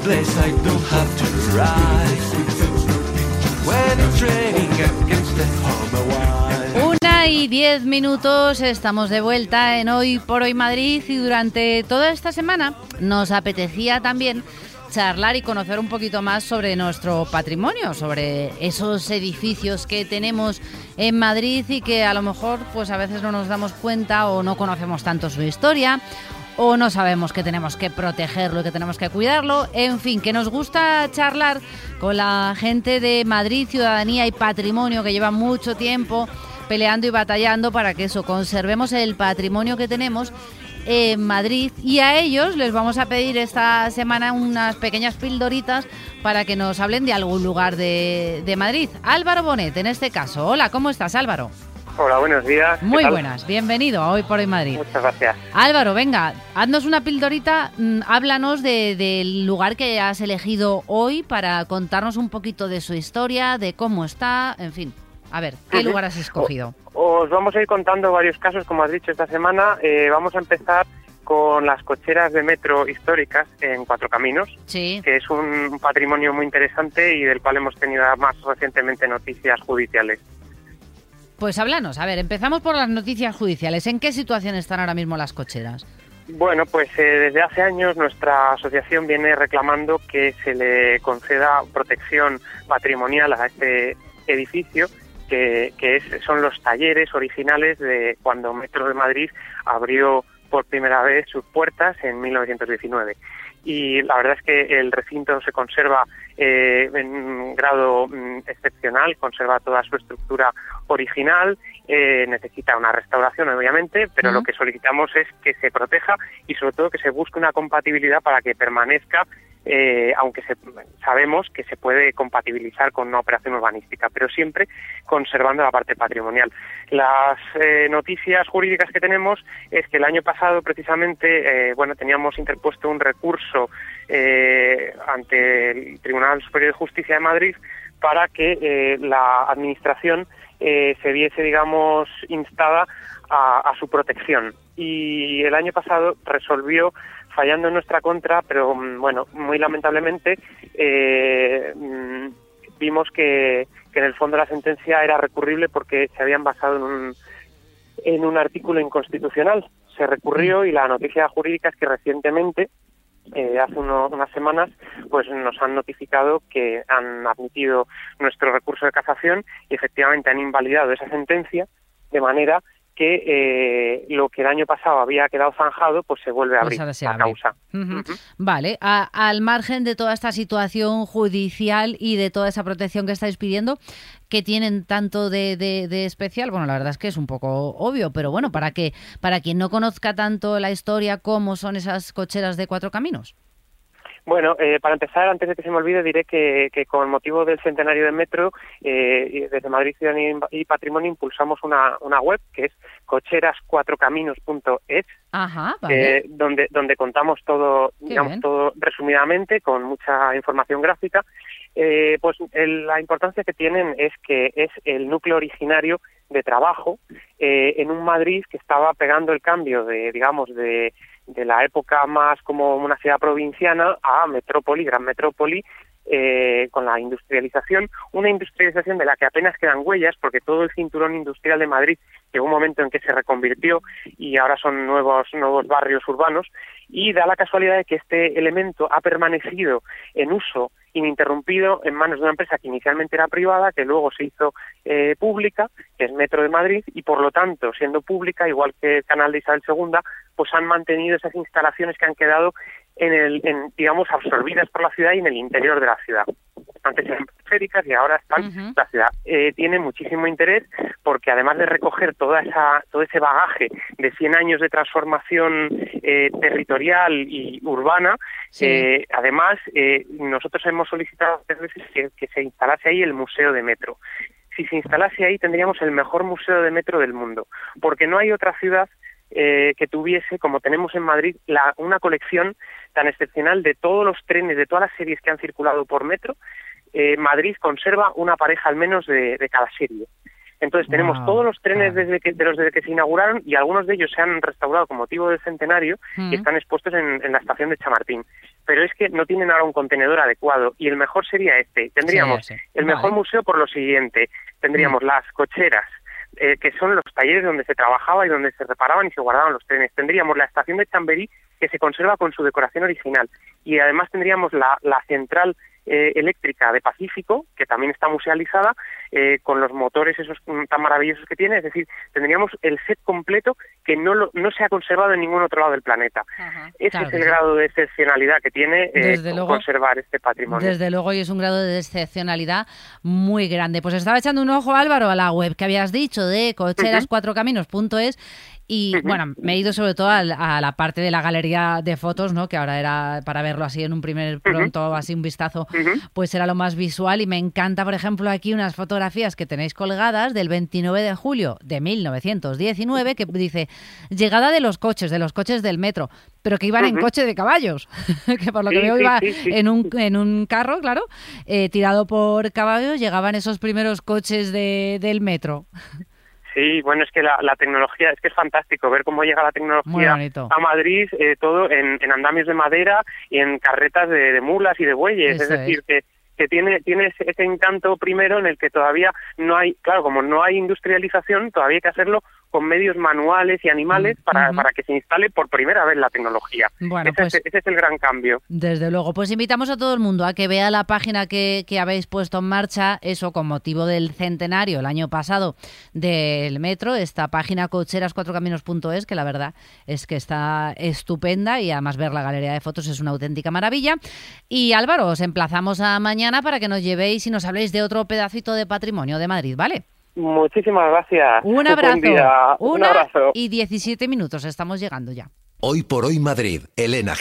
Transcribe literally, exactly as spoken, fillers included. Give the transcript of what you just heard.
place I don't have to drive. When it's raining, I can stay home a while. Una y diez minutos, estamos de vuelta en Hoy por Hoy Madrid y durante toda esta semana nos apetecía también charlar y conocer un poquito más sobre nuestro patrimonio, sobre esos edificios que tenemos en Madrid y que a lo mejor pues a veces no nos damos cuenta o no conocemos tanto su historia o no sabemos que tenemos que protegerlo y que tenemos que cuidarlo. En fin, que nos gusta charlar con la gente de Madrid, Ciudadanía y Patrimonio, que lleva mucho tiempo peleando y batallando para que eso, conservemos el patrimonio que tenemos en Madrid, y a ellos les vamos a pedir esta semana unas pequeñas pildoritas para que nos hablen de algún lugar de, de Madrid. Álvaro Bonet, en este caso. Hola, ¿cómo estás, Álvaro? Hola, buenos días. Muy buenas, bienvenido a Hoy por Hoy Madrid. Muchas gracias. Álvaro, venga, haznos una pildorita, mmm, háblanos de, del lugar que has elegido hoy para contarnos un poquito de su historia, de cómo está, en fin. A ver, ¿qué uh-huh. lugar has escogido? Os vamos a ir contando varios casos, como has dicho, esta semana. Eh, vamos a empezar con las cocheras de metro históricas en Cuatro Caminos, sí. que es un patrimonio muy interesante y del cual hemos tenido más recientemente noticias judiciales. Pues háblanos, a ver, empezamos por las noticias judiciales. ¿En qué situación están ahora mismo las cocheras? Bueno, pues eh, desde hace años nuestra asociación viene reclamando que se le conceda protección patrimonial a este edificio, que, que es, son los talleres originales de cuando Metro de Madrid abrió por primera vez sus puertas en mil novecientos diecinueve. Y la verdad es que el recinto se conserva eh, en un grado mm, excepcional, conserva toda su estructura original, eh, necesita una restauración obviamente, pero uh-huh. lo que solicitamos es que se proteja y sobre todo que se busque una compatibilidad para que permanezca, eh, aunque se, sabemos que se puede compatibilizar con una operación urbanística, pero siempre conservando la parte patrimonial. Las eh, noticias jurídicas que tenemos es que el año pasado precisamente, eh, bueno, teníamos interpuesto un recurso eh, ante el Tribunal Superior de Justicia de Madrid para que eh, la administración eh, se viese, digamos, instada a, a su protección. Y el año pasado resolvió, fallando en nuestra contra, pero bueno, muy lamentablemente eh, vimos que, que en el fondo la sentencia era recurrible porque se habían basado en un, en un artículo inconstitucional. Se recurrió y la noticia jurídica es que recientemente, eh, hace uno, unas semanas, pues nos han notificado que han admitido nuestro recurso de casación y efectivamente han invalidado esa sentencia, de manera que eh, lo que el año pasado había quedado zanjado, pues se vuelve a abrir pues la causa. Uh-huh. Uh-huh. Vale, a, al margen de toda esta situación judicial y de toda esa protección que estáis pidiendo, ¿qué tienen tanto de, de, de especial? Bueno, la verdad es que es un poco obvio, pero bueno, para que para quien no conozca tanto la historia, ¿cómo son esas cocheras de Cuatro Caminos? Bueno, eh, para empezar, antes de que se me olvide, diré que, que con motivo del centenario del metro, eh, desde Madrid Ciudadanía y Patrimonio impulsamos una, una web que es cocheras cuatro caminos punto es, Ajá, vale. eh, donde, donde contamos todo, Qué digamos, bien. todo resumidamente, con mucha información gráfica. Eh, pues el, la importancia que tienen es que es el núcleo originario de trabajo eh, en un Madrid que estaba pegando el cambio de, digamos, de de la época más como una ciudad provinciana a metrópoli, gran metrópoli, eh, con la industrialización, una industrialización de la que apenas quedan huellas, porque todo el cinturón industrial de Madrid llegó un momento en que se reconvirtió y ahora son nuevos nuevos barrios urbanos, y da la casualidad de que este elemento ha permanecido en uso ininterrumpido en manos de una empresa que inicialmente era privada, que luego se hizo eh, pública, que es Metro de Madrid, y por lo tanto, siendo pública, igual que el canal de Isabel segunda, pues han mantenido esas instalaciones que han quedado en el, en, digamos, absorbidas por la ciudad y en el interior de la ciudad. Antes eran periféricas y ahora están en uh-huh. la ciudad. Eh, tiene muchísimo interés porque además de recoger toda esa, todo ese bagaje de cien años de transformación eh, territorial y urbana, sí. eh, además eh, nosotros hemos solicitado tres veces que, que se instalase ahí el Museo de Metro. Si se instalase ahí tendríamos el mejor museo de metro del mundo, porque no hay otra ciudad Eh, que tuviese, como tenemos en Madrid, la, una colección tan excepcional de todos los trenes, de todas las series que han circulado por metro. Eh, Madrid conserva una pareja al menos de, de cada serie. Entonces tenemos Wow, todos los trenes claro. desde que, de los desde que se inauguraron, y algunos de ellos se han restaurado con motivo del centenario Mm. y están expuestos en, en la estación de Chamartín. Pero es que no tienen ahora un contenedor adecuado, y el mejor sería este. Tendríamos Sí, sí. el mejor Vale. museo por lo siguiente. Tendríamos las cocheras, eh, que son los talleres donde se trabajaba y donde se reparaban y se guardaban los trenes. Tendríamos la estación de Chamberí, que se conserva con su decoración original. Y además tendríamos la, la central eh, eléctrica de Pacífico, que también está musealizada, eh, con los motores esos mm, tan maravillosos que tiene. Es decir, tendríamos el set completo que no lo, no se ha conservado en ningún otro lado del planeta. Ajá, Ese claro es que el sí. grado de excepcionalidad que tiene eh, Desde con- luego. conservar este patrimonio. Desde luego, y es un grado de excepcionalidad muy grande. Pues estaba echando un ojo, Álvaro, a la web que habías dicho de cocheras cuatro caminos punto es y, Ujú. bueno, me he ido sobre todo a, la- a la parte de la galería de fotos, ¿no? Que ahora era para verlo así en un primer pronto, así un vistazo, Ujú. pues era lo más visual, y me encanta, por ejemplo, aquí unas fotografías que tenéis colgadas del veintinueve de julio de mil novecientos diecinueve, que dice llegada de los coches, de los coches del metro, pero que iban en Ujú. coche de caballos, que por lo que Sí, veo sí, iba sí, sí. en un en un carro, claro, eh, tirado por caballos, llegaban esos primeros coches de, del metro. Sí, bueno, es que la, la tecnología, es que es fantástico ver cómo llega la Muy tecnología bonito. a Madrid, eh, todo en, en andamios de madera y en carretas de, de mulas y de bueyes. Eso es decir, que, que tiene, tiene ese, ese encanto primero en el que todavía no hay, claro, como no hay industrialización, todavía hay que hacerlo con medios manuales y animales Mm, para, ujú. para que se instale por primera vez la tecnología. Bueno, ese, pues- es, ese es el gran cambio. Desde luego, pues invitamos a todo el mundo a que vea la página que, que habéis puesto en marcha, eso con motivo del centenario el año pasado del metro, esta página cocheras cuatro caminos punto es, que la verdad es que está estupenda, y además ver la galería de fotos es una auténtica maravilla. Y Álvaro, os emplazamos a mañana para que nos llevéis y nos habléis de otro pedacito de patrimonio de Madrid, ¿vale? Muchísimas gracias. Un abrazo. Buen día. Un Una abrazo. y diecisiete minutos, estamos llegando ya. Hoy por hoy Madrid, Elena